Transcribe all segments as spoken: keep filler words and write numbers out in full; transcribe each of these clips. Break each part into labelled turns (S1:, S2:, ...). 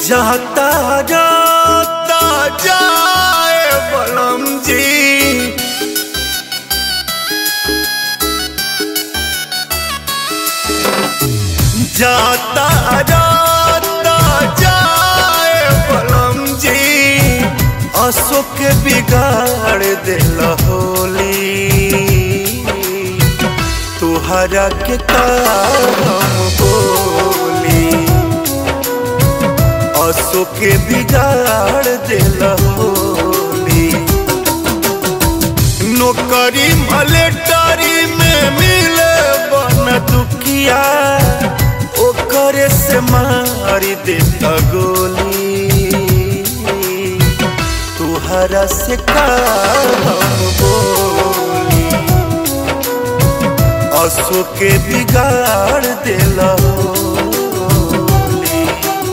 S1: जाता जाता जाए बलम जी, जाता जाता जाए बलम जी, आंसू के बिगाड़ दिल होली। तुहरा के काम बोली आंसू के बिगाड़ दिल होली। नौकरी मलेटरी में मिले बन दुखिया, ओकरे से मारी देता गोली। तुहरा से काम बोली आंसू के बिगाड़ दिला होली।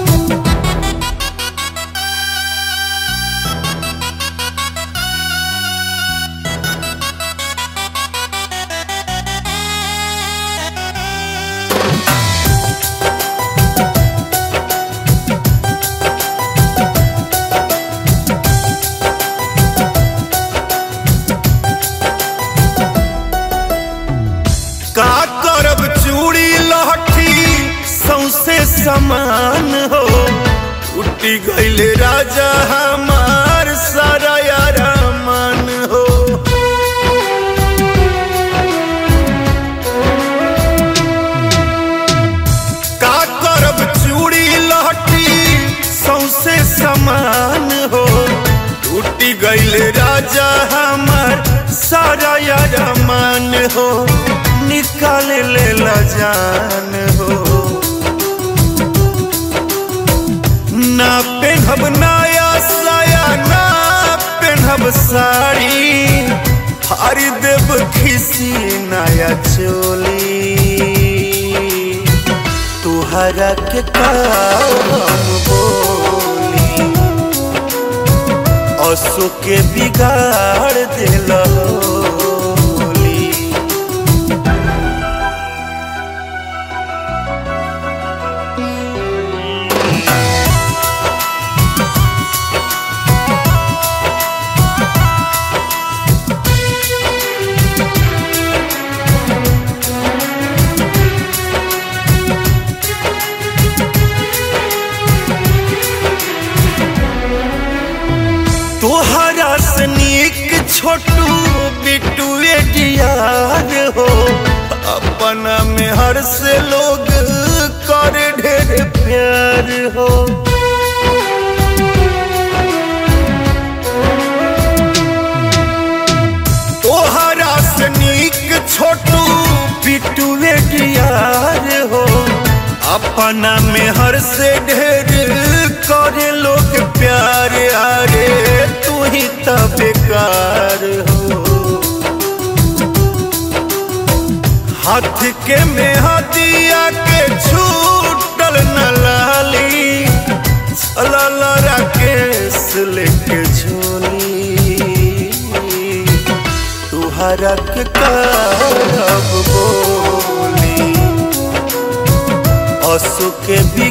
S1: का करब चूड़ी लहठी सौसे समान हो, उठी गईले राजा हमार सारा यार मन हो। का करब चूड़ी लहठी सौसे समान हो, उठी गईले राजा हमार सारा यार मन हो। निकाल ले ला जान हो, ना पेनहब नया साया ना पेनहब साड़ी, हारी देव खिसी नया चोली। तुहरा के काम बोली आंसू के बिगाड़ दिला होली। तोहरा से नीक छोटू बिट्टू यार हो, अपना में हर से लोग कर ढेर प्यार हो। तोहरा से नीक छोटू बिट्टू यार हो, अपना में हर से ढेर करे लोग प्यार। अरे तू ही तो बेकार हो, हाथ के मेहदिया के छूटल न लाली, चला राकेश लेके झोली। तुहरा के करब बोली आंसू के